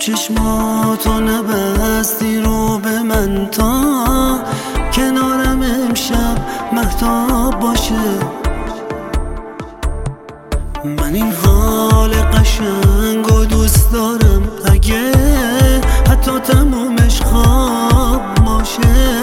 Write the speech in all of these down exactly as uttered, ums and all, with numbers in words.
چشماتو نبستی رو به من تا کنارم امشب مهتاب باشه. من این حال قشنگو دوست دارم اگه حتی تمومش خواب باشه.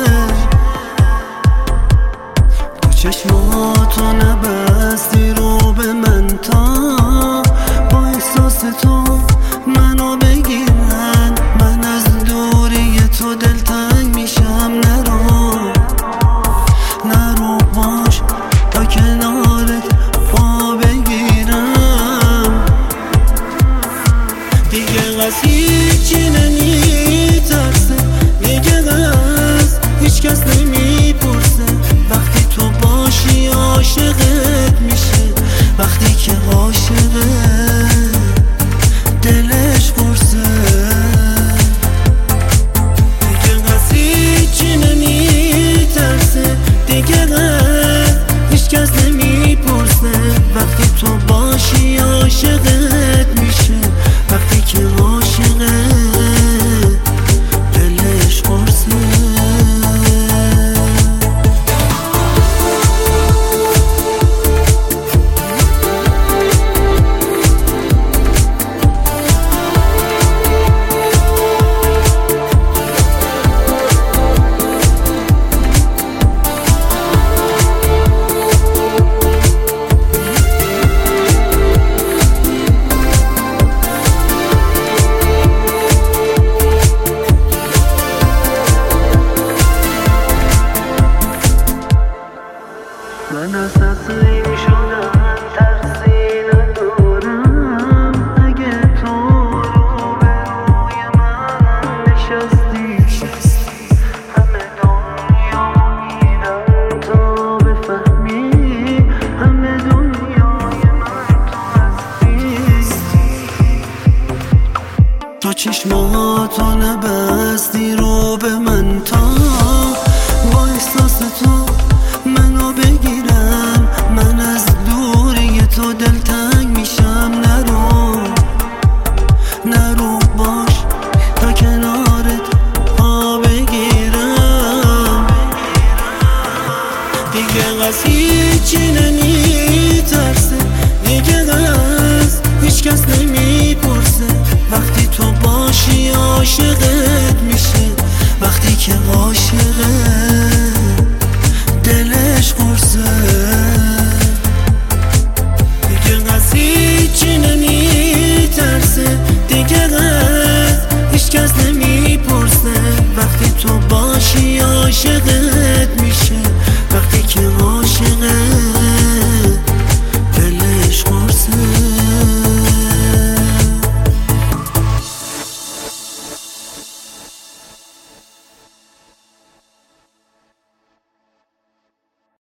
تو چشماتو نبستی رو به من تا با احساس تو منو بگیرن. من از دوری تو دلتنگ میشم. نرو نرو باش تا کنارت پا بگیرم. دیگه از هیچی نمیترسه، دیگه از هیچ کس نمیپرسه. وقتی تو باشی عاشقت میشه، وقتی که عاشقه دلش پرسه. دیگه از هیچی نمیترسه، دیگه از هیچ کس نمیپرسه. وقتی تو باشی عاشقت میشه، وقتی که عاشقه دلش پرسه. من از تسلیم شدم ترسی ندارم. اگه تو رو به روی من نشستی، همه دنیا میرم تا بفهمی همه دنیای من تو هستی. تو چشماتو نبر